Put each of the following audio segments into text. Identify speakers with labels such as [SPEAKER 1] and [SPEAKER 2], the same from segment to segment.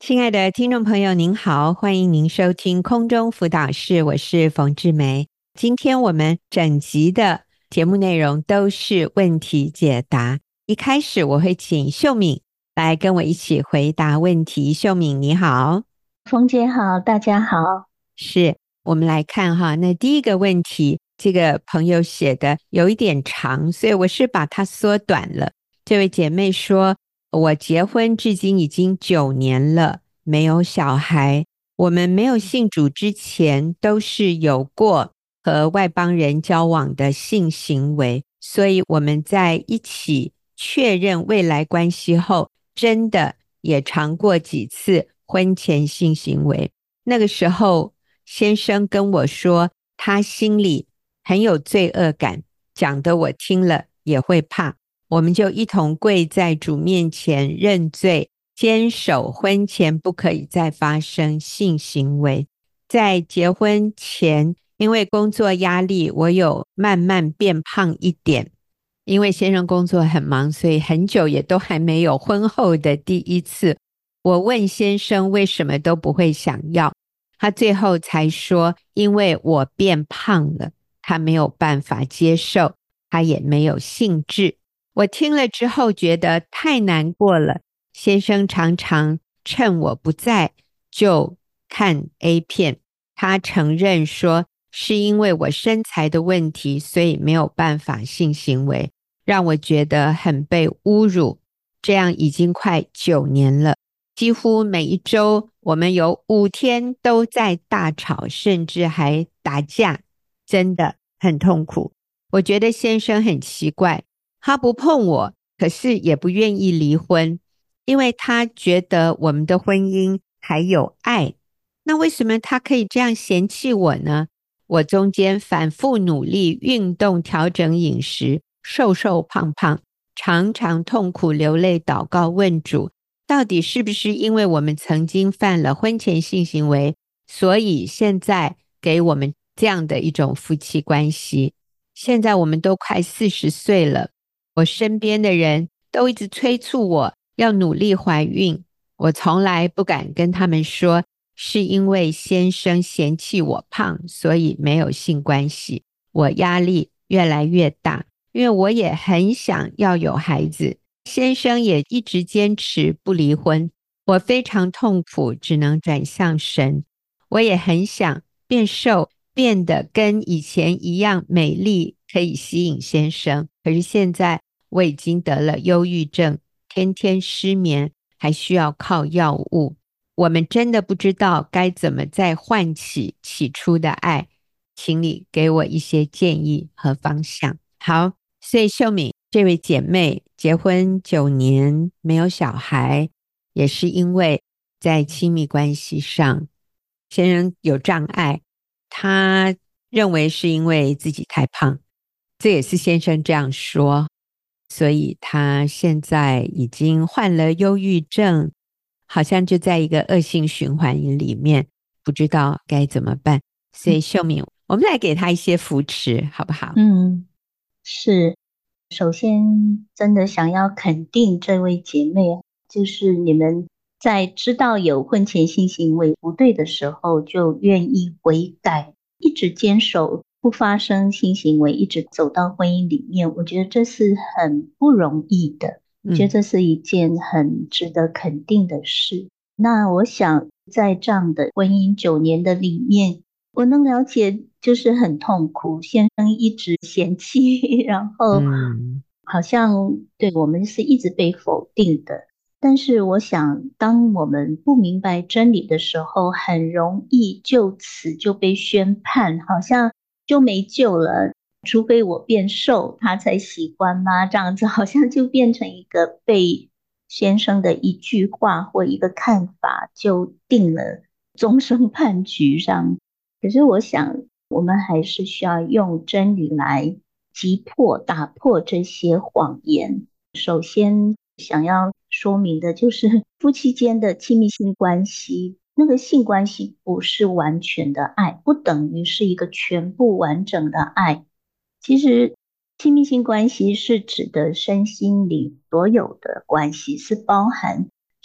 [SPEAKER 1] 亲爱的听众朋友您好，欢迎您收听空中辅导室，我是冯志梅。今天我们整集的节目内容都是问题解答，一开始我会请秀敏来跟我一起回答问题。秀敏你好。
[SPEAKER 2] 冯姐好，大家好。
[SPEAKER 1] 是，我们来看哈，那第一个问题，这个朋友写的有一点长，所以我是把它缩短了。这位姐妹说，我结婚至今已经9年了，没有小孩。我们没有信主之前，都是有过和外邦人交往的性行为，所以我们在一起确认未来关系后，真的也尝过几次婚前性行为。那个时候先生跟我说他心里很有罪恶感，讲得我听了也会怕。我们就一同跪在主面前认罪，坚守婚前不可以再发生性行为。在结婚前，因为工作压力，我有慢慢变胖一点。因为先生工作很忙，所以很久也都还没有婚后的第一次。我问先生为什么都不会想要，他最后才说因为我变胖了，他没有办法接受，他也没有兴致。我听了之后觉得太难过了。先生常常趁我不在就看 A 片，他承认说是因为我身材的问题，所以没有办法性行为，让我觉得很被侮辱。这样已经快9年了，几乎每一周我们有5天都在大吵，甚至还打架，真的很痛苦。我觉得先生很奇怪，他不碰我，可是也不愿意离婚，因为他觉得我们的婚姻还有爱。那为什么他可以这样嫌弃我呢？我中间反复努力运动，调整饮食，瘦瘦胖胖，常常痛苦流泪祷告问主，到底是不是因为我们曾经犯了婚前性行为，所以现在给我们这样的一种夫妻关系。现在我们都快40岁了，我身边的人都一直催促我要努力怀孕，我从来不敢跟他们说是因为先生嫌弃我胖，所以没有性关系。我压力越来越大，因为我也很想要有孩子，先生也一直坚持不离婚，我非常痛苦，只能转向神。我也很想变瘦，变得跟以前一样美丽，可以吸引先生。可是现在我已经得了忧郁症，天天失眠，还需要靠药物。我们真的不知道该怎么再唤起起初的爱，请你给我一些建议和方向。好，所以秀敏这位姐妹结婚9年没有小孩，也是因为在亲密关系上先生有障碍，她认为是因为自己太胖，这也是先生这样说，所以她现在已经患了忧郁症，好像就在一个恶性循环里面，不知道该怎么办。所以秀敏，我们来给她一些扶持好不好？
[SPEAKER 2] 嗯，是。首先，真的想要肯定这位姐妹，就是你们在知道有婚前性行为不对的时候，就愿意悔改，一直坚守不发生性行为，一直走到婚姻里面。我觉得这是很不容易的，我觉得这是一件很值得肯定的事。那我想，在这样的婚姻9年的里面，我能了解，就是很痛苦，先生一直嫌弃，然后好像对我们是一直被否定的。但是我想，当我们不明白真理的时候，很容易就此就被宣判，好像就没救了。除非我变瘦，他才喜欢吗？这样子好像就变成一个被先生的一句话或一个看法就定了终身判决上。可是我想，我们还是需要用真理来击破、打破这些谎言。首先，想要说明的就是夫妻间的亲密性关系，那个性关系不是完全的爱，不等于是一个全部完整的爱。其实，亲密性关系是指的身心灵所有的关系，是包含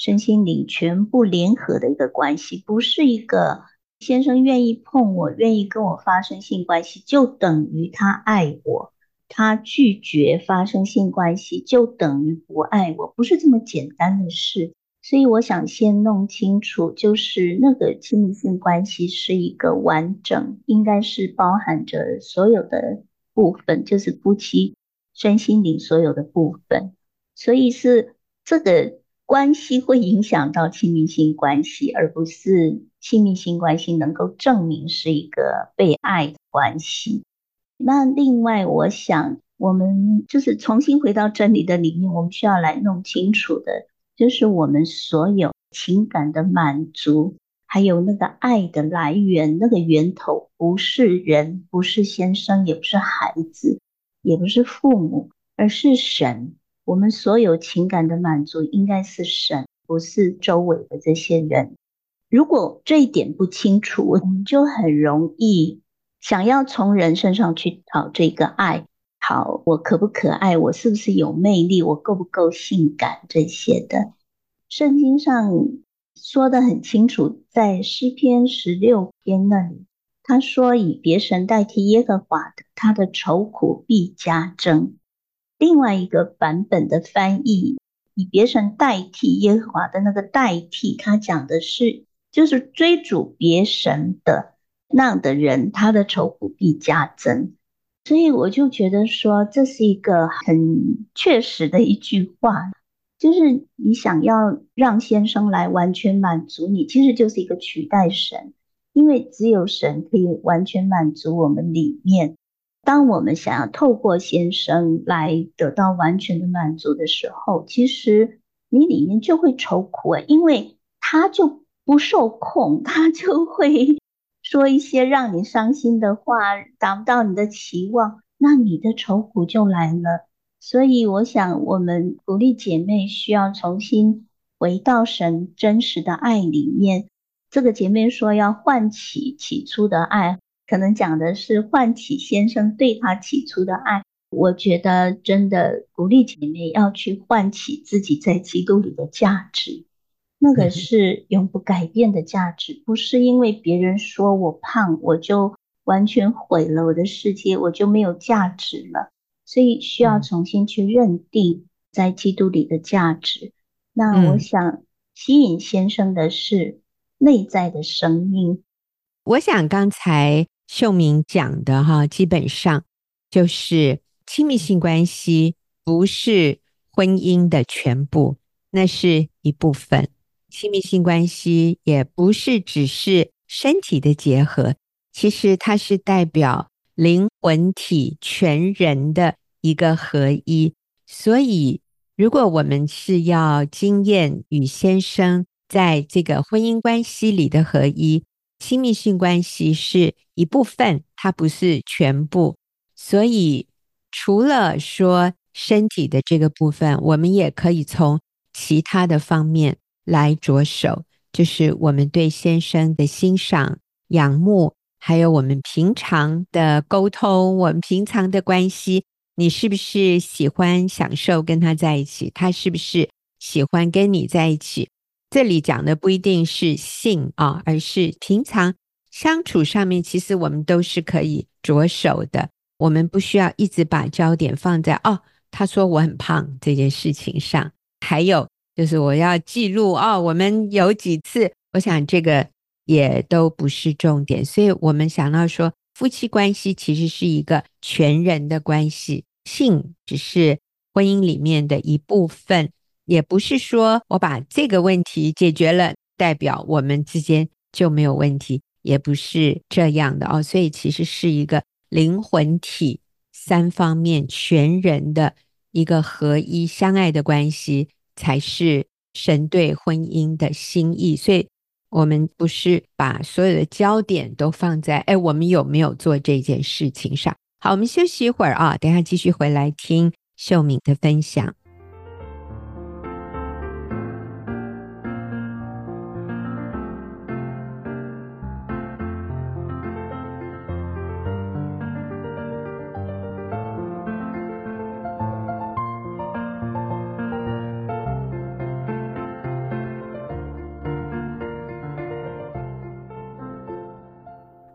[SPEAKER 2] 身心灵全部联合的一个关系，不是一个先生愿意碰我，愿意跟我发生性关系，就等于他爱我，他拒绝发生性关系，就等于不爱我，不是这么简单的事。所以我想先弄清楚，就是那个亲密性关系是一个完整，应该是包含着所有的部分，就是夫妻身心灵所有的部分。所以是这个关系会影响到亲密性关系，而不是亲密性关系能够证明是一个被爱的关系。那另外，我想我们就是重新回到真理的里面，我们需要来弄清楚的，就是我们所有情感的满足，还有那个爱的来源，那个源头不是人，不是先生，也不是孩子，也不是父母，而是神。我们所有情感的满足应该是神，不是周围的这些人。如果这一点不清楚，我们就很容易想要从人身上去讨这个爱。好，我可不可爱？我是不是有魅力？我够不够性感？这些的，圣经上说得很清楚，在诗篇16篇那里，他说以别神代替耶和华的，他的愁苦必加增。另外一个版本的翻译，以别神代替耶和华的那个代替，他讲的是就是追逐别神的那样的人，他的愁苦必加增。所以我就觉得说，这是一个很确实的一句话，就是你想要让先生来完全满足你，其实就是一个取代神，因为只有神可以完全满足我们里面。当我们想要透过先生来得到完全的满足的时候，其实你里面就会愁苦，因为他就不受控，他就会说一些让你伤心的话，达不到你的期望，那你的愁苦就来了。所以我想我们鼓励姐妹需要重新回到神真实的爱里面。这个姐妹说要唤起起初的爱，可能讲的是唤起先生对她起初的爱。我觉得真的鼓励姐妹要去唤起自己在基督里的价值，那个是永不改变的价值，不是因为别人说我胖，我就完全毁了我的世界，我就没有价值了。所以需要重新去认定在基督里的价值。那我想吸引先生的是内在的生命。
[SPEAKER 1] 我想刚才秀明讲的哈，基本上就是亲密性关系不是婚姻的全部，那是一部分。亲密性关系也不是只是身体的结合，其实它是代表灵魂体全人的一个合一。所以如果我们是要经验与先生在这个婚姻关系里的合一，亲密性关系是一部分，它不是全部。所以除了说身体的这个部分，我们也可以从其他的方面来着手，就是我们对先生的欣赏、仰慕，还有我们平常的沟通，我们平常的关系，你是不是喜欢享受跟他在一起？他是不是喜欢跟你在一起？这里讲的不一定是性啊，而是平常相处上面，其实我们都是可以着手的。我们不需要一直把焦点放在他说我很胖这件事情上，还有就是我要记录我们有几次，我想这个也都不是重点。所以我们想到说，夫妻关系其实是一个全人的关系，性只是婚姻里面的一部分。也不是说我把这个问题解决了，代表我们之间就没有问题，也不是这样的所以其实是一个灵魂体三方面全人的一个合一相爱的关系，才是神对婚姻的心意。所以我们不是把所有的焦点都放在我们有没有做这件事情上。好，我们休息一会儿等一下继续回来听秀敏的分享。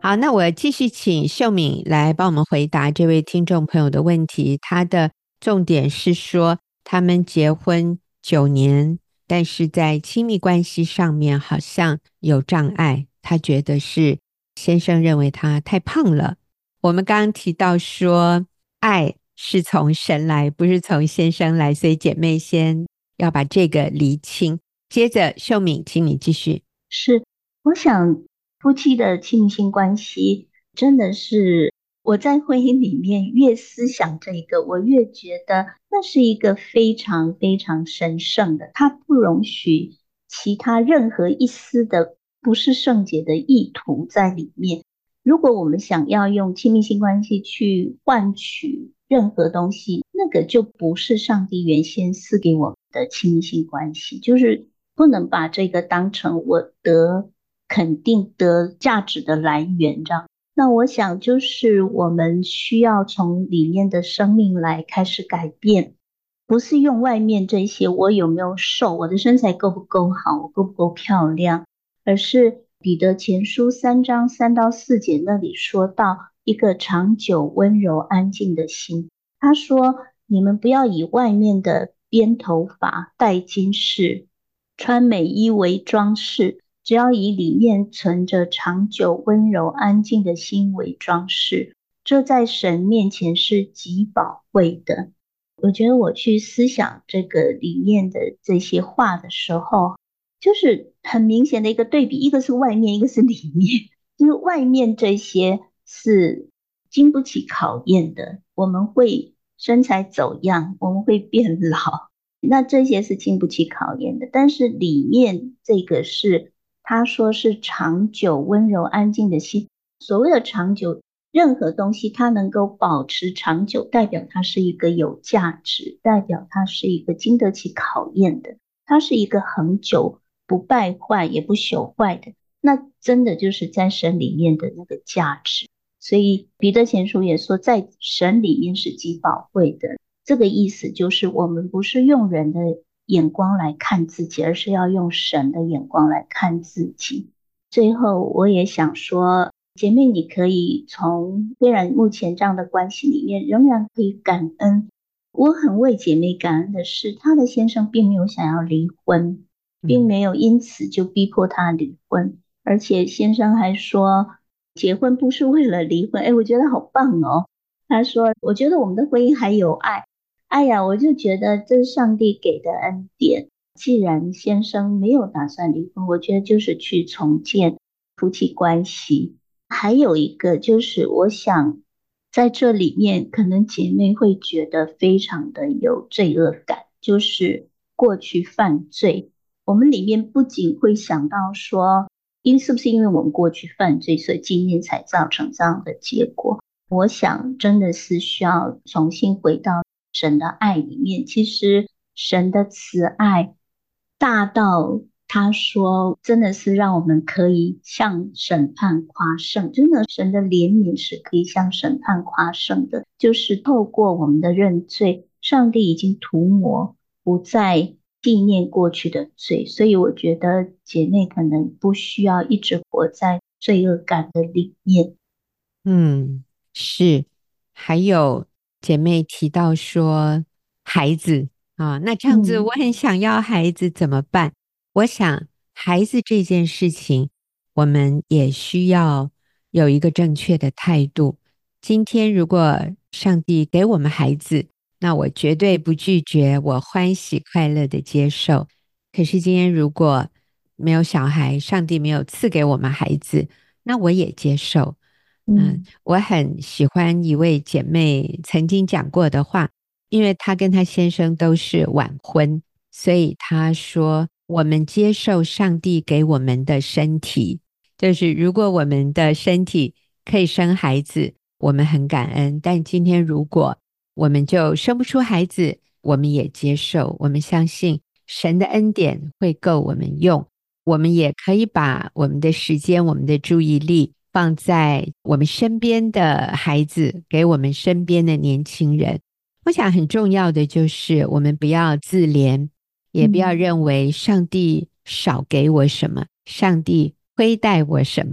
[SPEAKER 1] 好，那我继续请秀敏来帮我们回答这位听众朋友的问题。他的重点是说，他们结婚9年，但是在亲密关系上面好像有障碍。他觉得是先生认为他太胖了。我们刚刚提到说，爱是从神来，不是从先生来，所以姐妹先要把这个厘清。接着，秀敏，请你继续。
[SPEAKER 2] 是，我想夫妻的亲密性关系真的是我在婚姻里面越思想这个，我越觉得那是一个非常非常神圣的，它不容许其他任何一丝的不是圣洁的意图在里面。如果我们想要用亲密性关系去换取任何东西，那个就不是上帝原先赐给我们的亲密性关系，就是不能把这个当成我得肯定得价值的来源，这样。那我想就是我们需要从里面的生命来开始改变，不是用外面这些我有没有瘦，我的身材够不够好，我够不够漂亮，而是彼得前书3章3到4节那里说到一个长久温柔安静的心。他说你们不要以外面的编头发戴金饰穿美衣为装饰，只要以里面存着长久温柔安静的心为装饰，这在神面前是极宝贵的。我觉得我去思想这个里面的这些话的时候，就是很明显的一个对比，一个是外面，一个是里面。就是外面这些是经不起考验的，我们会身材走样，我们会变老，那这些是经不起考验的。但是里面这个是他说是长久温柔安静的心。所谓的长久，任何东西它能够保持长久，代表它是一个有价值，代表它是一个经得起考验的，它是一个恒久不败坏也不朽坏的，那真的就是在神里面的那个价值。所以彼得前书也说在神里面是极宝贵的，这个意思就是我们不是用人的眼光来看自己，而是要用神的眼光来看自己。最后我也想说，姐妹你可以从虽然目前这样的关系里面仍然可以感恩。我很为姐妹感恩的是，她的先生并没有想要离婚，并没有因此就逼迫她离婚，而且先生还说结婚不是为了离婚。我觉得好棒哦。他说我觉得我们的婚姻还有爱。哎呀，我就觉得这是上帝给的恩典。既然先生没有打算离婚，我觉得就是去重建夫妻关系。还有一个就是我想在这里面可能姐妹会觉得非常的有罪恶感，就是过去犯罪，我们里面不仅会想到说是不是因为我们过去犯罪，所以今天才造成这样的结果。我想真的是需要重新回到神的爱里面。其实神的慈爱大到他说真的是让我们可以向审判夸胜，真的神的怜悯是可以向审判夸胜的，就是透过我们的认罪，上帝已经涂抹，不再纪念过去的罪。所以我觉得姐妹可能不需要一直活在罪恶感的里面。
[SPEAKER 1] 是。还有姐妹提到说孩子啊，那这样子我很想要孩子怎么办？我想孩子这件事情我们也需要有一个正确的态度。今天如果上帝给我们孩子，那我绝对不拒绝，我欢喜快乐的接受。可是今天如果没有小孩，上帝没有赐给我们孩子，那我也接受。我很喜欢一位姐妹曾经讲过的话，因为她跟她先生都是晚婚，所以她说我们接受上帝给我们的身体，就是如果我们的身体可以生孩子，我们很感恩，但今天如果我们就生不出孩子，我们也接受，我们相信神的恩典会够我们用，我们也可以把我们的时间，我们的注意力放在我们身边的孩子，给我们身边的年轻人。我想很重要的就是我们不要自怜，也不要认为上帝少给我什么，上帝亏待我什么。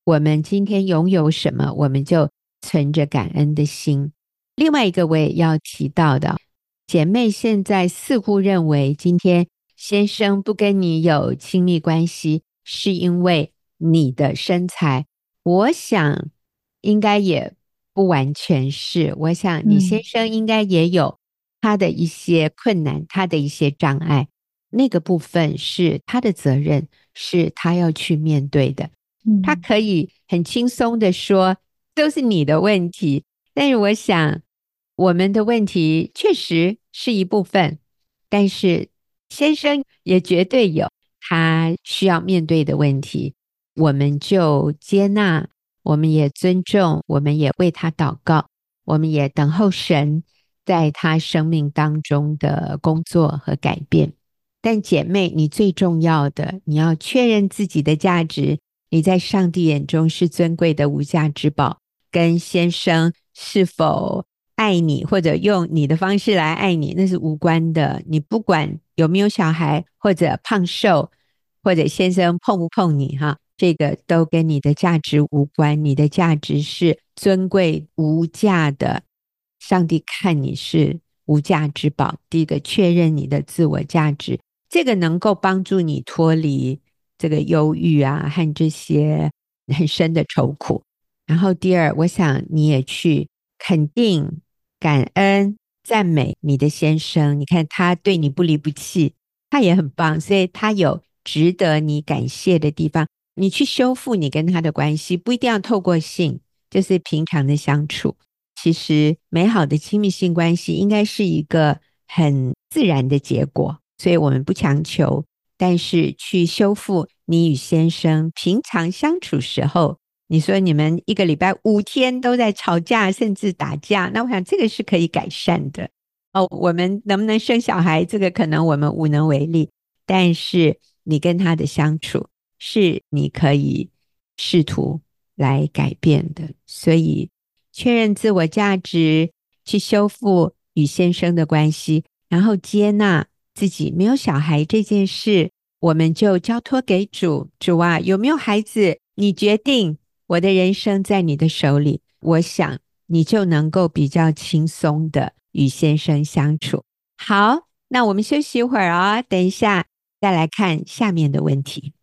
[SPEAKER 1] 我们今天拥有什么，我们就存着感恩的心。另外一个我也要提到的，姐妹现在似乎认为今天先生不跟你有亲密关系，是因为你的身材。我想应该也不完全是，我想你先生应该也有他的一些困难，他的一些障碍，那个部分是他的责任，是他要去面对的。他可以很轻松的说都是你的问题，但是我想我们的问题确实是一部分，但是先生也绝对有他需要面对的问题，我们就接纳，我们也尊重，我们也为他祷告，我们也等候神在他生命当中的工作和改变。但姐妹，你最重要的，你要确认自己的价值，你在上帝眼中是尊贵的无价之宝，跟先生是否爱你或者用你的方式来爱你，那是无关的。你不管有没有小孩，或者胖瘦，或者先生碰不碰你哈，这个都跟你的价值无关。你的价值是尊贵无价的，上帝看你是无价之宝。第一个，确认你的自我价值，这个能够帮助你脱离这个忧郁啊和这些很深的愁苦。然后第二，我想你也去肯定、感恩、赞美你的先生，你看他对你不离不弃，他也很棒，所以他有值得你感谢的地方。你去修复你跟他的关系，不一定要透过性，就是平常的相处。其实美好的亲密性关系应该是一个很自然的结果，所以我们不强求，但是去修复你与先生平常相处时候，你说你们一个礼拜5天都在吵架甚至打架，那我想这个是可以改善的。我们能不能生小孩，这个可能我们无能为力，但是你跟他的相处是你可以试图来改变的。所以确认自我价值，去修复与先生的关系，然后接纳自己没有小孩这件事，我们就交托给主。主啊，有没有孩子你决定，我的人生在你的手里，我想你就能够比较轻松的与先生相处。好，那我们休息一会儿哦，等一下再来看下面的问题。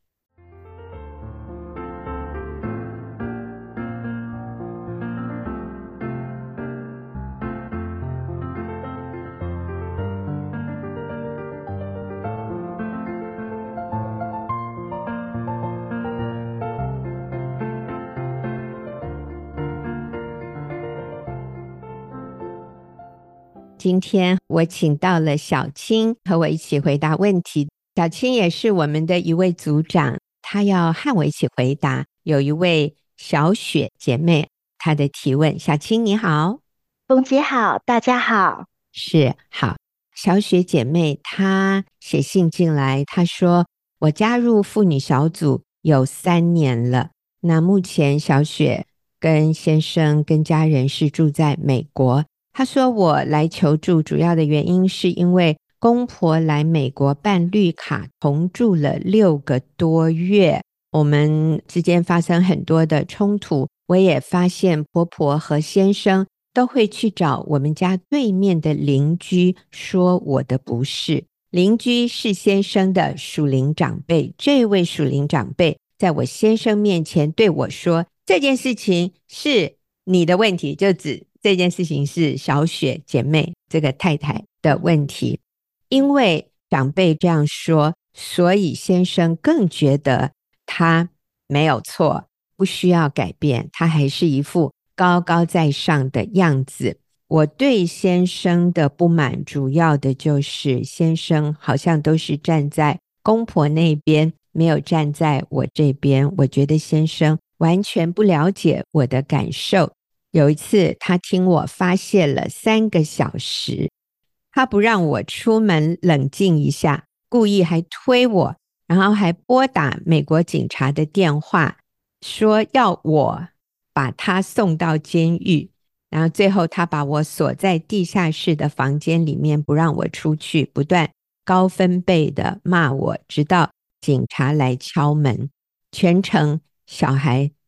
[SPEAKER 1] 今天我请到了小青和我一起回答问题。小青也是我们的一位组长，她要和我一起回答。有一位小雪姐妹她的提问。小青你好。
[SPEAKER 3] 凤姐好，大家好。
[SPEAKER 1] 是，好。小雪姐妹她写信进来，她说我加入妇女小组有3年了，那目前小雪跟先生跟家人是住在美国。她说我来求助主要的原因是因为公婆来美国办绿卡，同住了6个多月，我们之间发生很多的冲突。我也发现婆婆和先生都会去找我们家对面的邻居说我的不是。邻居是先生的属灵长辈，这位属灵长辈在我先生面前对我说，这件事情是你的问题，就指这件事情是小雪姐妹这个太太的问题。因为长辈这样说，所以先生更觉得他没有错，不需要改变，他还是一副高高在上的样子。我对先生的不满主要的就是先生好像都是站在公婆那边，没有站在我这边。我觉得先生完全不了解我的感受。有一次他听我发泄了3个小时，他不让我出门冷静一下，故意还推我，然后还拨打美国警察的电话，说要我把他送到监狱，然后最后他把我锁在地下室的房间里面，不让我出去，不断高分贝的骂我，直到警察来敲门。全程小孩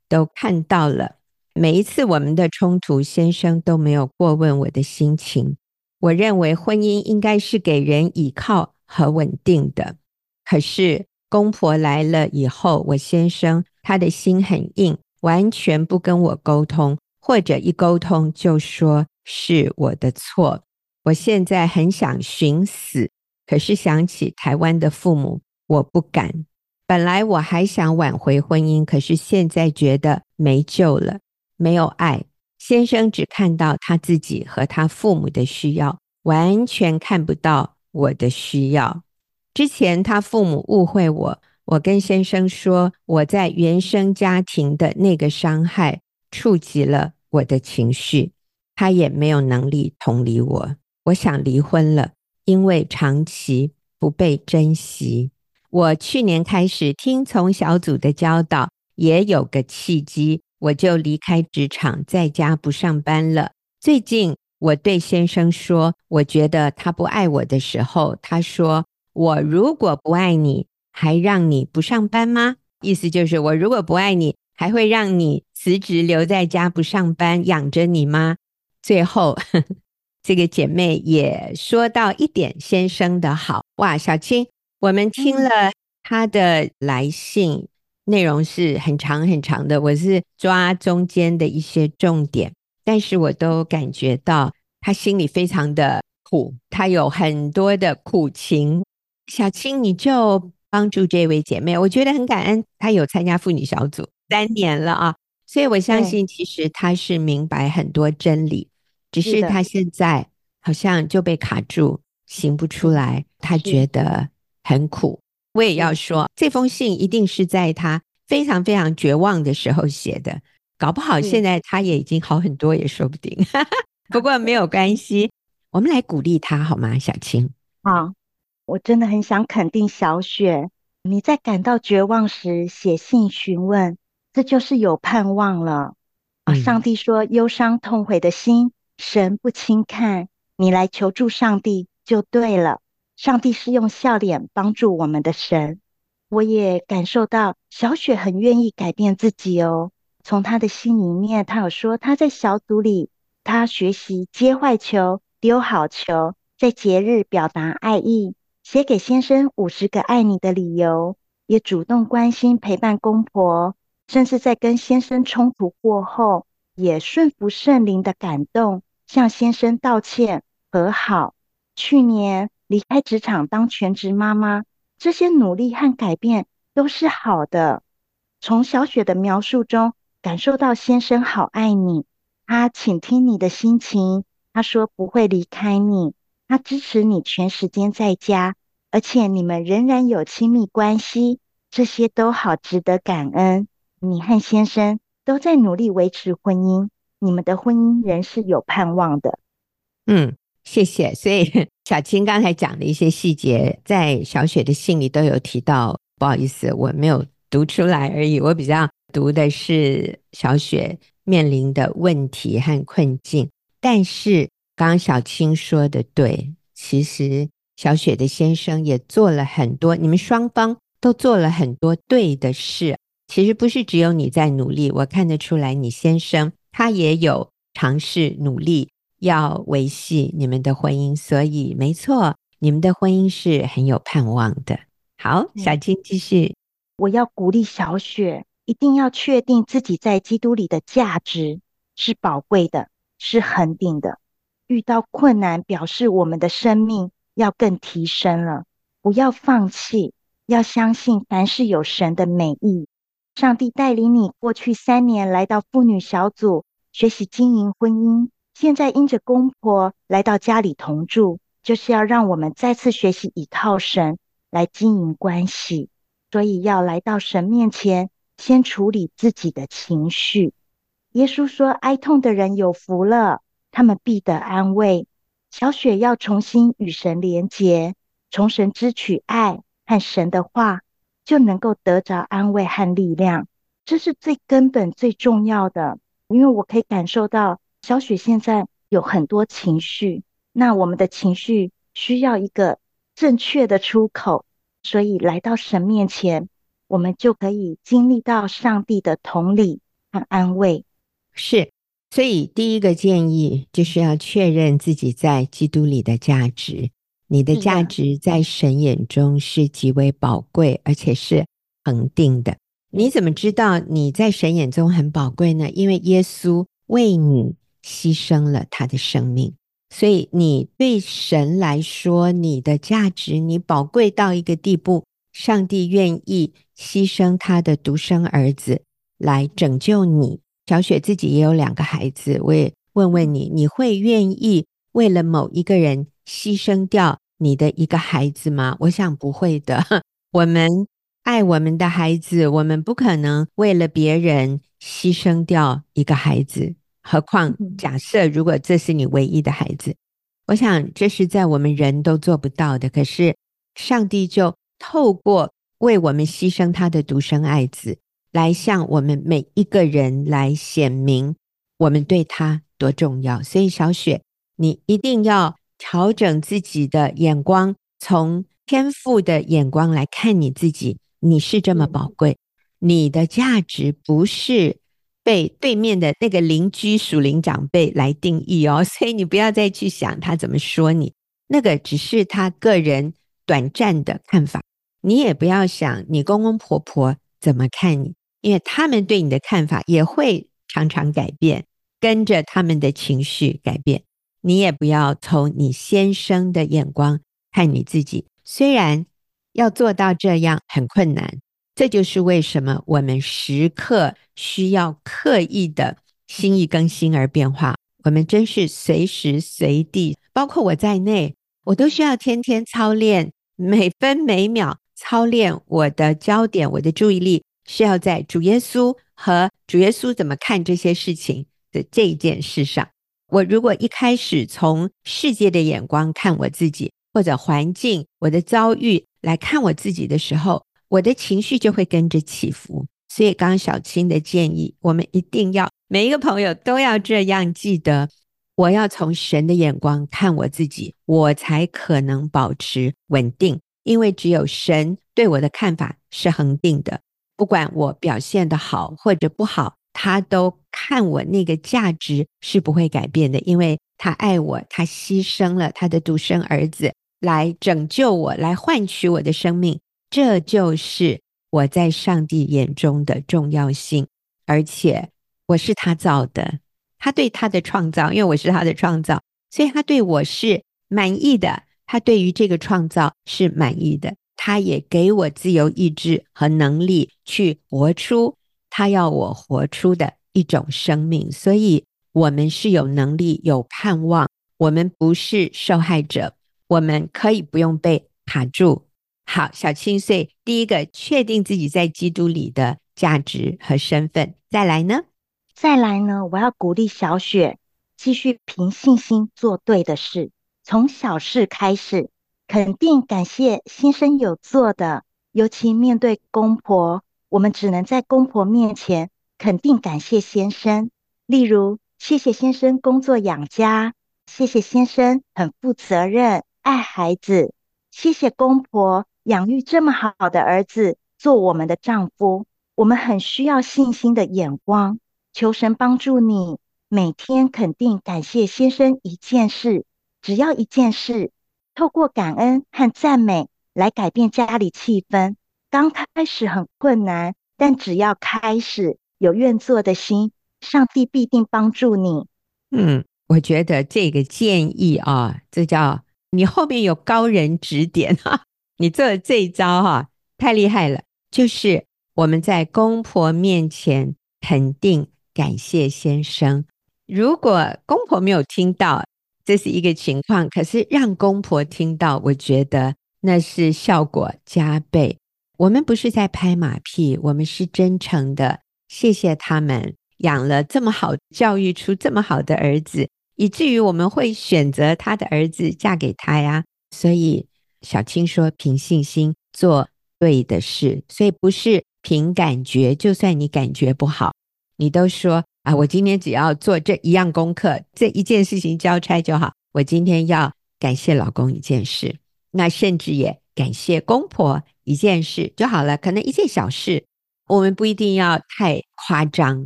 [SPEAKER 1] 都看到了。每一次我们的冲突，先生都没有过问我的心情。我认为婚姻应该是给人依靠和稳定的，可是公婆来了以后，我先生他的心很硬，完全不跟我沟通，或者一沟通就说是我的错。我现在很想寻死，可是想起台湾的父母，我不敢。本来我还想挽回婚姻，可是现在觉得没救了，没有爱。先生只看到他自己和他父母的需要，完全看不到我的需要。之前他父母误会我，我跟先生说我在原生家庭的那个伤害触及了我的情绪，他也没有能力同理我。我想离婚了，因为长期不被珍惜。我去年开始听从小组的教导，也有个契机，我就离开职场，在家不上班了。最近我对先生说，我觉得他不爱我的时候，他说，我如果不爱你，还让你不上班吗？意思就是我如果不爱你，还会让你辞职留在家不上班养着你吗？最后这个姐妹也说到一点先生的好。哇，小青，我们听了她的来信，内容是很长很长的，我是抓中间的一些重点，但是我都感觉到她心里非常的苦，她有很多的苦情。小青，你就帮助这位姐妹，我觉得很感恩，她有参加妇女小组3年了啊，所以我相信其实她是明白很多真理，只是她现在好像就被卡住，行不出来，她觉得很苦。我也要说，这封信一定是在她非常非常绝望的时候写的，搞不好现在她也已经好很多也说不定。不过没有关系，我们来鼓励她好吗，小青？
[SPEAKER 3] 好，我真的很想肯定小雪，你在感到绝望时写信询问，这就是有盼望了。上帝说，忧伤痛悔的心，神不轻看，你来求助上帝就对了。上帝是用笑脸帮助我们的神。我也感受到小雪很愿意改变自己哦。从她的心里面，她有说她在小组里，她学习接坏球、丢好球，在节日表达爱意，写给先生50个爱你的理由，也主动关心陪伴公婆，甚至在跟先生冲突过后，也顺服圣灵的感动，向先生道歉和好。去年离开职场当全职妈妈，这些努力和改变都是好的。从小雪的描述中，感受到先生好爱你，他倾听你的心情，他说不会离开你，他支持你全时间在家，而且你们仍然有亲密关系，这些都好值得感恩。你和先生都在努力维持婚姻，你们的婚姻仍是有盼望的。
[SPEAKER 1] 谢谢。所以小青刚才讲的一些细节，在小雪的信里都有提到，不好意思，我没有读出来而已。我比较读的是小雪面临的问题和困境。但是刚刚小青说的对，其实小雪的先生也做了很多，你们双方都做了很多对的事。其实不是只有你在努力，我看得出来你先生他也有尝试努力要维系你们的婚姻，所以没错，你们的婚姻是很有盼望的。好，小金继续。
[SPEAKER 3] 我要鼓励小雪，一定要确定自己在基督里的价值是宝贵的，是恒定的。遇到困难，表示我们的生命要更提升了。不要放弃，要相信凡事有神的美意。上帝带领你过去3年来到妇女小组，学习经营婚姻，现在因着公婆来到家里同住，就是要让我们再次学习倚靠神来经营关系。所以要来到神面前，先处理自己的情绪。耶稣说，哀痛的人有福了，他们必得安慰。小雪要重新与神连结，从神支取爱和神的话，就能够得着安慰和力量。这是最根本最重要的，因为我可以感受到小雪现在有很多情绪，那我们的情绪需要一个正确的出口，所以来到神面前，我们就可以经历到上帝的同理， 和安慰。
[SPEAKER 1] 是，所以第一个建议就是要确认自己在基督里的价值。你的价值在神眼中是极为宝贵，而且是恒定的。你怎么知道你在神眼中很宝贵呢？因为耶稣为你牺牲了他的生命，所以你对神来说，你的价值，你宝贵到一个地步，上帝愿意牺牲他的独生儿子来拯救你。小雪自己也有2个孩子，我也问问你，你会愿意为了某一个人牺牲掉你的一个孩子吗？我想不会的。我们爱我们的孩子，我们不可能为了别人牺牲掉一个孩子，何况假设如果这是你唯一的孩子，我想这是在我们人都做不到的。可是上帝就透过为我们牺牲他的独生爱子，来向我们每一个人来显明我们对他多重要。所以小雪，你一定要调整自己的眼光，从天父的眼光来看你自己，你是这么宝贵，你的价值不是被对面的那个邻居属灵长辈来定义哦，所以你不要再去想他怎么说你，那个只是他个人短暂的看法。你也不要想你公公婆婆怎么看你，因为他们对你的看法也会常常改变，跟着他们的情绪改变。你也不要从你先生的眼光看你自己，虽然要做到这样很困难，这就是为什么我们时刻需要刻意的心意更新而变化。我们真是随时随地，包括我在内，我都需要天天操练，每分每秒操练我的焦点，我的注意力是要在主耶稣和主耶稣怎么看这些事情的这一件事上。我如果一开始从世界的眼光看我自己，或者环境，我的遭遇来看我自己的时候，我的情绪就会跟着起伏。所以刚刚小青的建议，我们一定要每一个朋友都要这样记得，我要从神的眼光看我自己，我才可能保持稳定。因为只有神对我的看法是恒定的，不管我表现得好或者不好，他都看我那个价值是不会改变的，因为他爱我，他牺牲了他的独生儿子来拯救我，来换取我的生命。这就是我在上帝眼中的重要性，而且我是他造的，他对他的创造，因为我是他的创造，所以他对我是满意的，他对于这个创造是满意的，他也给我自由意志和能力去活出他要我活出的一种生命。所以我们是有能力有盼望，我们不是受害者，我们可以不用被卡住。好，小青，所以第一个确定自己在基督里的价值和身份。再来呢，
[SPEAKER 3] 我要鼓励小雪继续凭信心做对的事，从小事开始，肯定感谢先生有做的，尤其面对公婆，我们只能在公婆面前肯定感谢先生。例如，谢谢先生工作养家，谢谢先生很负责任，爱孩子，谢谢公婆养育这么好的儿子，做我们的丈夫。我们很需要信心的眼光，求神帮助你，每天肯定感谢先生一件事，只要一件事，透过感恩和赞美来改变家里气氛。刚开始很困难，但只要开始有愿做的心，上帝必定帮助你。
[SPEAKER 1] 我觉得这个建议啊，这叫你后面有高人指点啊，你做的这一招啊，太厉害了。就是我们在公婆面前肯定感谢先生，如果公婆没有听到，这是一个情况，可是让公婆听到，我觉得那是效果加倍。我们不是在拍马屁，我们是真诚的谢谢他们养了这么好，教育出这么好的儿子，以至于我们会选择他的儿子嫁给他呀。所以小青说凭信心做对的事，所以不是凭感觉，就算你感觉不好，你都说啊，我今天只要做这一样功课，这一件事情交差就好，我今天要感谢老公一件事，那甚至也感谢公婆一件事就好了，可能一件小事，我们不一定要太夸张，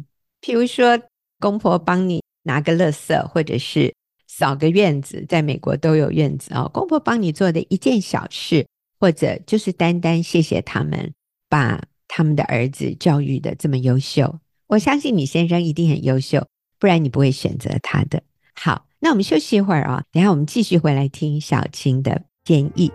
[SPEAKER 1] 譬如说公婆帮你拿个垃圾，或者是扫个院子，在美国都有院子哦，公婆帮你做的一件小事，或者就是单单谢谢他们把他们的儿子教育的这么优秀。我相信你先生一定很优秀，不然你不会选择他的。好，那我们休息一会儿啊，等一下我们继续回来听小青的建议。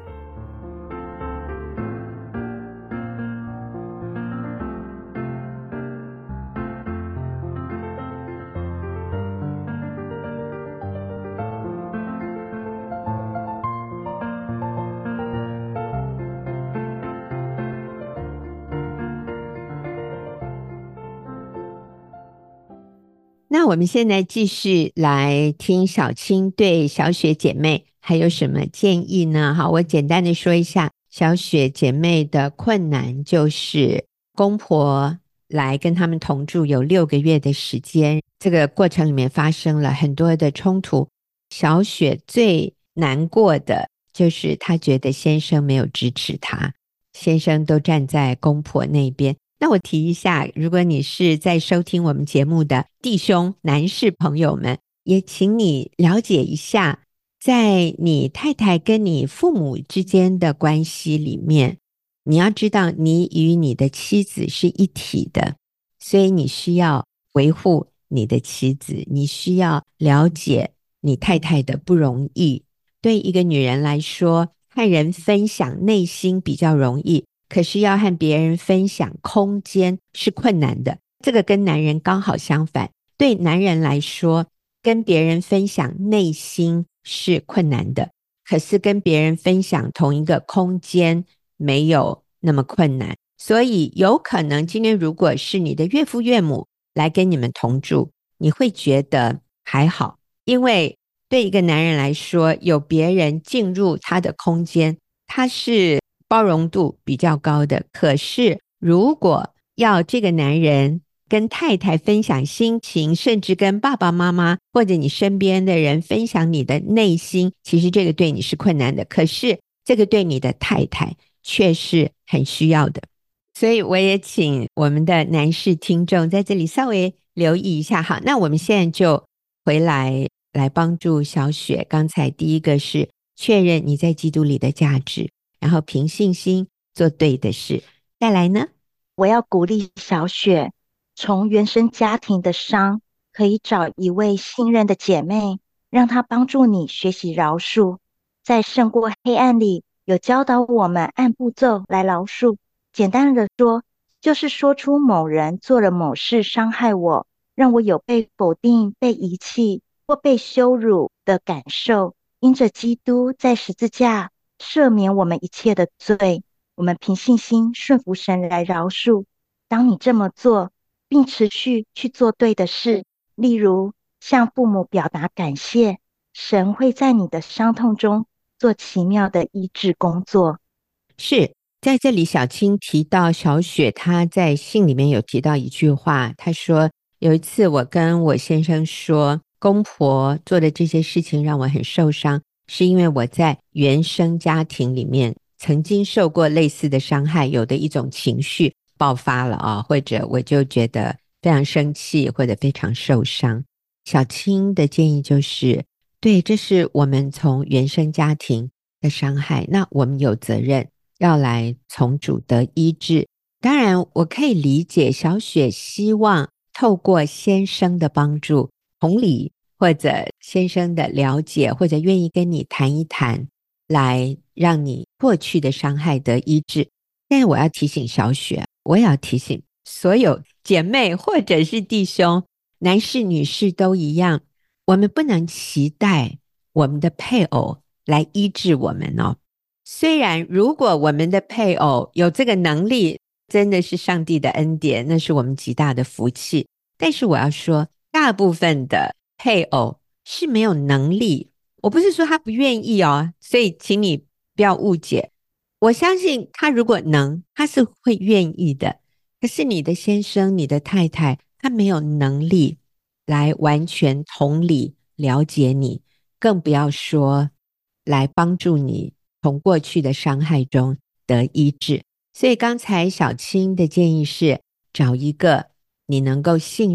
[SPEAKER 1] 那我们现在继续来听小青对小雪姐妹还有什么建议呢？好，我简单的说一下，小雪姐妹的困难就是公婆来跟他们同住有6个月的时间，这个过程里面发生了很多的冲突。小雪最难过的就是她觉得先生没有支持她，先生都站在公婆那边。那我提一下，如果你是在收听我们节目的弟兄男士朋友们，也请你了解一下，在你太太跟你父母之间的关系里面，你要知道你与你的妻子是一体的，所以你需要维护你的妻子，你需要了解你太太的不容易。对一个女人来说，和人分享内心比较容易，可是要和别人分享空间是困难的，这个跟男人刚好相反。对男人来说，跟别人分享内心是困难的，可是跟别人分享同一个空间没有那么困难。所以有可能今天如果是你的岳父岳母来跟你们同住，你会觉得还好，因为对一个男人来说，有别人进入他的空间，他是包容度比较高的。可是如果要这个男人跟太太分享心情，甚至跟爸爸妈妈或者你身边的人分享你的内心，其实这个对你是困难的，可是这个对你的太太却是很需要的。所以我也请我们的男士听众在这里稍微留意一下。好，那我们现在就回来帮助小雪。刚才第一个是确认你在基督里的价值，然后凭信心做对的事。再来呢，
[SPEAKER 3] 我要鼓励小雪，从原生家庭的伤，可以找一位信任的姐妹，让她帮助你学习饶恕。在胜过黑暗里，有教导我们按步骤来饶恕。简单的说，就是说出某人做了某事伤害我，让我有被否定、被遗弃或被羞辱的感受。因着基督在十字架赦免我们一切的罪，我们凭信心顺服神来饶恕。当你这么做，并持续去做对的事，例如向父母表达感谢，神会在你的伤痛中做奇妙的医治工作。
[SPEAKER 1] 是在这里小青提到小雪，她在信里面有提到一句话，她说有一次我跟我先生说，公婆做的这些事情让我很受伤，是因为我在原生家庭里面曾经受过类似的伤害，有的一种情绪爆发了啊，或者我就觉得非常生气或者非常受伤。小青的建议就是，对，这是我们从原生家庭的伤害，那我们有责任要来从主得医治。当然我可以理解小雪希望透过先生的帮助，同理或者先生的了解，或者愿意跟你谈一谈，来让你过去的伤害得医治。但是我要提醒小雪，我也要提醒所有姐妹或者是弟兄，男士女士都一样，我们不能期待我们的配偶来医治我们哦。虽然如果我们的配偶有这个能力，真的是上帝的恩典，那是我们极大的福气。但是我要说，大部分的配偶是没有能力，我不是说他不愿意哦，所以请你不要误解。我相信他如果能，他是会愿意的。可是你的先生、你的太太，他没有能力来完全同理了解你，更不要说来帮助你从过去的伤害中得医治。所以刚才小青的建议是，找一个你能够信任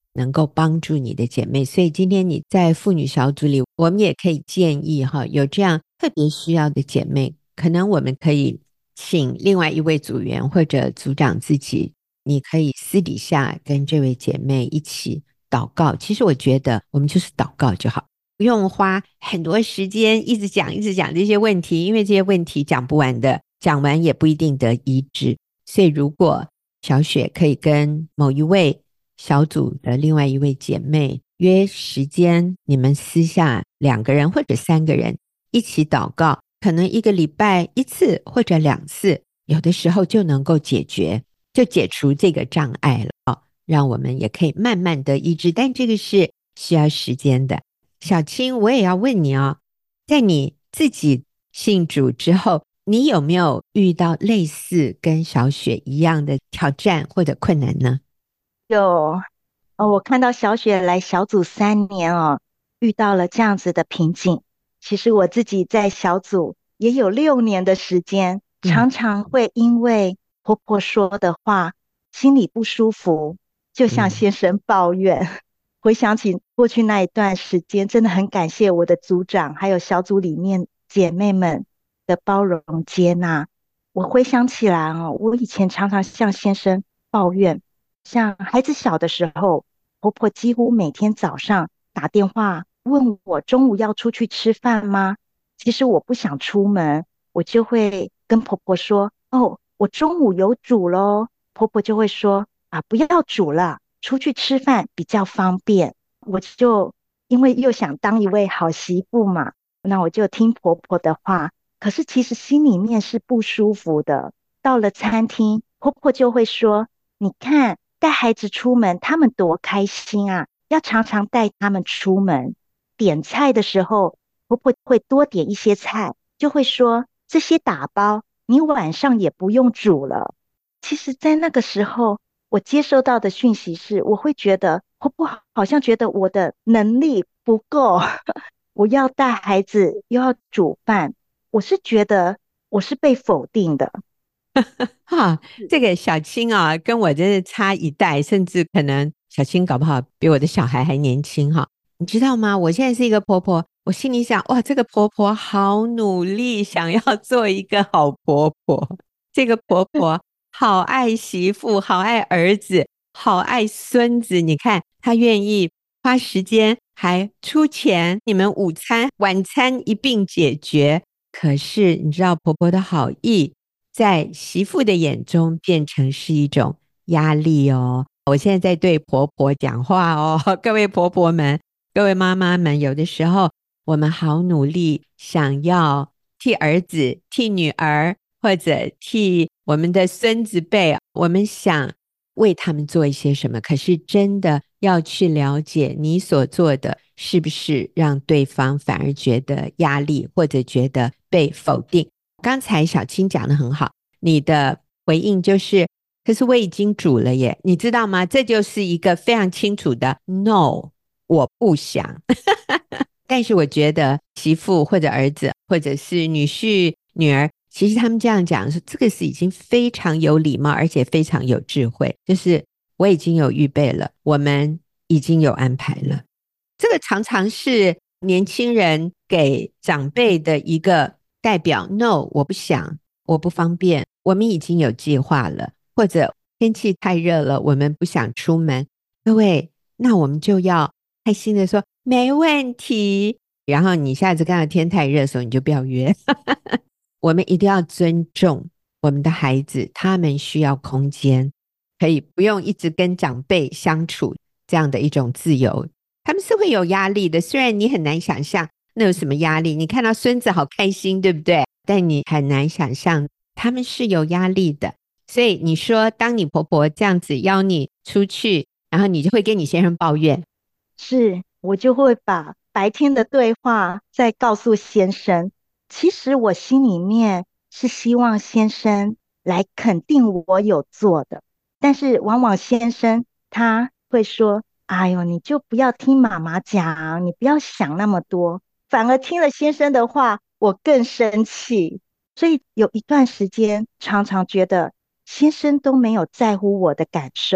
[SPEAKER 1] 能够帮助你的姐妹。所以今天你在妇女小组里，我们也可以建议有这样特别需要的姐妹，可能我们可以请另外一位组员或者组长自己，你可以私底下跟这位姐妹一起祷告。其实我觉得我们就是祷告就好，不用花很多时间一直讲这些问题，因为这些问题讲不完的，讲完也不一定得医治。所以如果小雪可以跟某一位小组的另外一位姐妹约时间，你们私下2个人或者3个人一起祷告，可能1个礼拜1次或者2次，有的时候就能够解除这个障碍了让我们也可以慢慢的医治，但这个是需要时间的。小青，我也要问你在你自己信主之后，你有没有遇到类似跟小雪一样的挑战或者困难呢？
[SPEAKER 3] 有我看到小雪来小组3年遇到了这样子的瓶颈。其实我自己在小组也有6年的时间，常常会因为婆婆说的话心里不舒服，就向先生抱怨。回想起过去那一段时间，真的很感谢我的组长还有小组里面姐妹们的包容接纳。我回想起来我以前常常向先生抱怨，像孩子小的时候，婆婆几乎每天早上打电话问我中午要出去吃饭吗？其实我不想出门，我就会跟婆婆说，我中午有煮咯。婆婆就会说，不要煮了，出去吃饭比较方便。我就因为又想当一位好媳妇嘛，那我就听婆婆的话，可是其实心里面是不舒服的。到了餐厅，婆婆就会说，你看带孩子出门他们多开心啊，要常常带他们出门。点菜的时候，婆婆会多点一些菜，就会说这些打包你晚上也不用煮了。其实在那个时候，我接收到的讯息是，我会觉得婆婆好像觉得我的能力不够我要带孩子又要煮饭，我是觉得我是被否定的。
[SPEAKER 1] 这个小青跟我真的差一代，甚至可能小青搞不好比我的小孩还年轻你知道吗？我现在是一个婆婆，我心里想，哇，这个婆婆好努力，想要做一个好婆婆。这个婆婆好爱媳妇，好爱儿子，好爱孙子。你看，她愿意花时间，还出钱，你们午餐、晚餐一并解决。可是你知道，婆婆的好意在媳妇的眼中变成是一种压力我现在在对婆婆讲话各位婆婆们，各位妈妈们，有的时候我们好努力想要替儿子、替女儿或者替我们的孙子辈，我们想为他们做一些什么，可是真的要去了解你所做的是不是让对方反而觉得压力或者觉得被否定。刚才小青讲得很好，你的回应就是可是我已经煮了耶，你知道吗？这就是一个非常清楚的 no， 我不想但是我觉得媳妇或者儿子或者是女婿女儿，其实他们这样讲说，这个是已经非常有礼貌而且非常有智慧，就是我已经有预备了，我们已经有安排了。这个常常是年轻人给长辈的一个代表 no， 我不想，我不方便，我们已经有计划了，或者天气太热了，我们不想出门。各位，那我们就要开心的说没问题，然后你下次看到天太热的时候，你就不要约我们一定要尊重我们的孩子，他们需要空间，可以不用一直跟长辈相处，这样的一种自由。他们是会有压力的，虽然你很难想象那有什么压力，你看到孙子好开心，对不对？但你很难想象他们是有压力的。所以你说当你婆婆这样子邀你出去，然后你就会跟你先生抱怨。
[SPEAKER 3] 是，我就会把白天的对话再告诉先生。其实我心里面是希望先生来肯定我有做的，但是往往先生他会说，哎呦，你就不要听妈妈讲，你不要想那么多。反而听了先生的话，我更生气。所以有一段时间，常常觉得先生都没有在乎我的感受。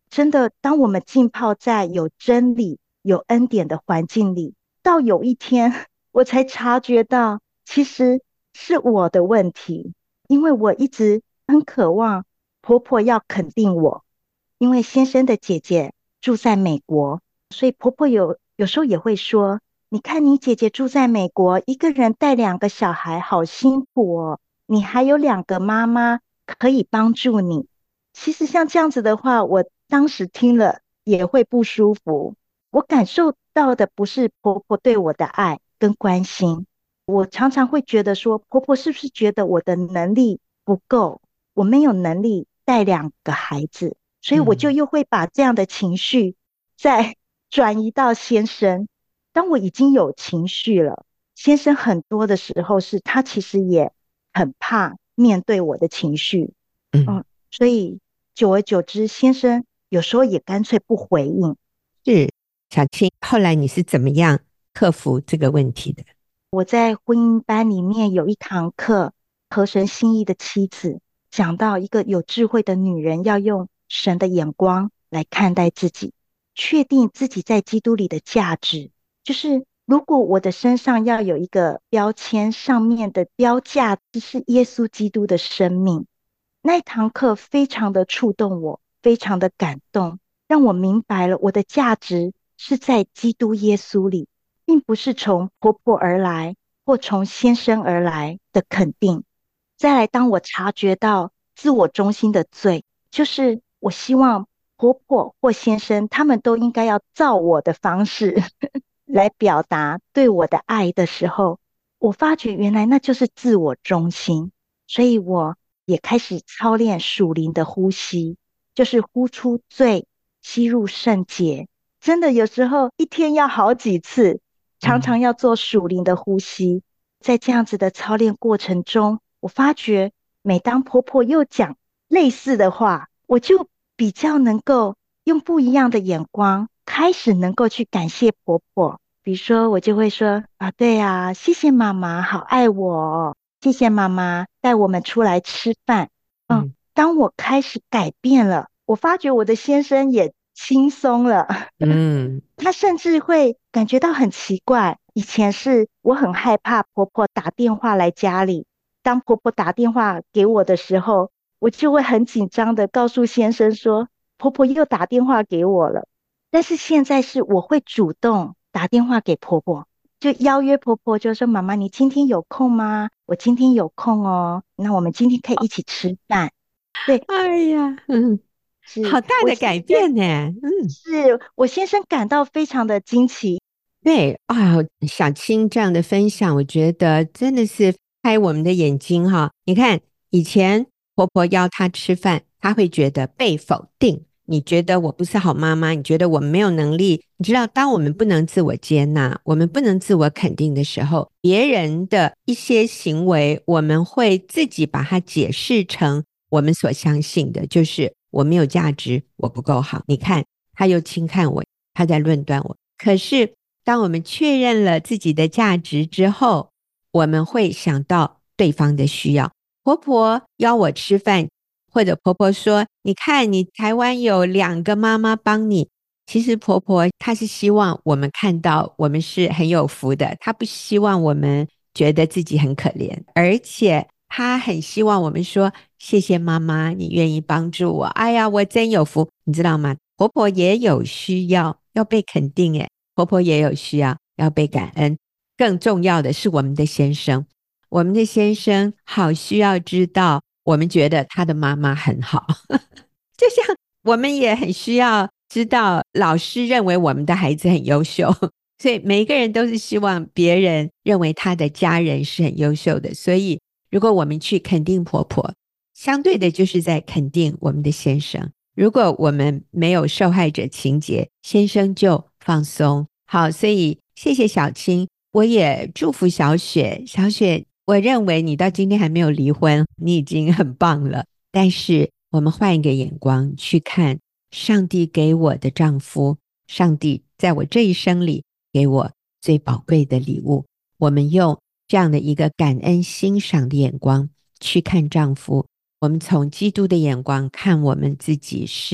[SPEAKER 3] 真的，当我们浸泡在有真理、有恩典的环境里，到有一天，我才察觉到，其实是我的问题，因为我一直很渴望婆婆要肯定我，因为先生的姐姐住在美国，所以婆婆有时候也会说：“你看你姐姐住在美国，一个人带2个小孩，好辛苦哦。你还有2个妈妈可以帮助你。”其实像这样子的话，我当时听了也会不舒服。我感受到的不是婆婆对我的爱跟关心，我常常会觉得说，婆婆是不是觉得我的能力不够，我没有能力带2个孩子，所以我就又会把这样的情绪再转移到先生。当我已经有情绪了，先生很多的时候是他其实也很怕面对我的情绪，所以久而久之，先生有时候也干脆不回应。
[SPEAKER 1] 是，小青，后来你是怎么样克服这个问题的？
[SPEAKER 3] 我在婚姻班里面有一堂课，合神心意的妻子，讲到一个有智慧的女人要用神的眼光来看待自己，确定自己在基督里的价值。就是如果我的身上要有一个标签，上面的标价是耶稣基督的生命，那一堂课非常的触动我，非常的感动，让我明白了我的价值是在基督耶稣里，并不是从婆婆而来或从先生而来的肯定。再来，当我察觉到自我中心的罪，就是我希望婆婆或先生他们都应该要照我的方式来表达对我的爱的时候，我发觉原来那就是自我中心。所以我也开始操练属灵的呼吸，就是呼出罪，吸入圣洁。真的有时候一天要好几次，常常要做属灵的呼吸。在这样子的操练过程中，我发觉每当婆婆又讲类似的话，我就比较能够用不一样的眼光，开始能够去感谢婆婆。比如说，我就会说啊，对啊，谢谢妈妈，好爱我哦，谢谢妈妈带我们出来吃饭。当我开始改变了，我发觉我的先生也轻松了。他甚至会感觉到很奇怪。以前是我很害怕婆婆打电话来家里，当婆婆打电话给我的时候，我就会很紧张的告诉先生说，婆婆又打电话给我了。但是现在是我会主动打电话给婆婆，就邀约婆婆，就说妈妈，你今天有空吗？我今天有空哦，那我们今天可以一起吃饭。对，
[SPEAKER 1] 哎呀，
[SPEAKER 3] 是
[SPEAKER 1] 好大的改变呢。
[SPEAKER 3] 是我先生感到非常的惊奇。
[SPEAKER 1] 对啊，小青这样的分享，我觉得真的是开我们的眼睛哈。你看，以前婆婆邀她吃饭，她会觉得被否定。你觉得我不是好妈妈，你觉得我没有能力。你知道，当我们不能自我接纳，我们不能自我肯定的时候，别人的一些行为，我们会自己把它解释成我们所相信的，就是我没有价值，我不够好。你看，他又轻看我，他在论断我。可是当我们确认了自己的价值之后，我们会想到对方的需要。婆婆邀我吃饭，或者婆婆说，你看你台湾有2个妈妈帮你。其实婆婆她是希望我们看到我们是很有福的，她不希望我们觉得自己很可怜，而且她很希望我们说，谢谢妈妈，你愿意帮助我，哎呀，我真有福，你知道吗？婆婆也有需要要被肯定耶，婆婆也有需要要被感恩。更重要的是我们的先生，我们的先生好需要知道我们觉得他的妈妈很好就像我们也很需要知道老师认为我们的孩子很优秀，所以每一个人都是希望别人认为他的家人是很优秀的。所以如果我们去肯定婆婆，相对的就是在肯定我们的先生。如果我们没有受害者情节，先生就放松。好，所以谢谢小青，我也祝福小雪。小雪，我认为你到今天还没有离婚，你已经很棒了。但是我们换一个眼光去看上帝给我的丈夫，上帝在我这一生里给我最宝贵的礼物。我们用这样的一个感恩欣赏的眼光去看丈夫，我们从基督的眼光看我们自己是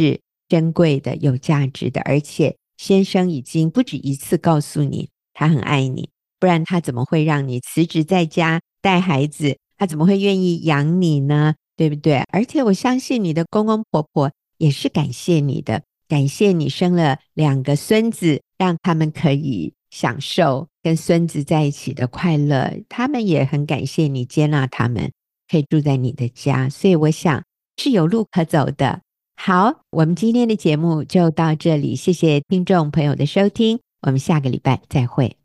[SPEAKER 1] 珍贵的、有价值的，而且先生已经不止一次告诉你他很爱你，不然他怎么会让你辞职在家带孩子，他怎么会愿意养你呢？对不对？而且我相信你的公公婆婆也是感谢你的，感谢你生了2个孙子，让他们可以享受跟孙子在一起的快乐，他们也很感谢你接纳他们可以住在你的家，所以我想是有路可走的。好，我们今天的节目就到这里，谢谢听众朋友的收听，我们下个礼拜再会。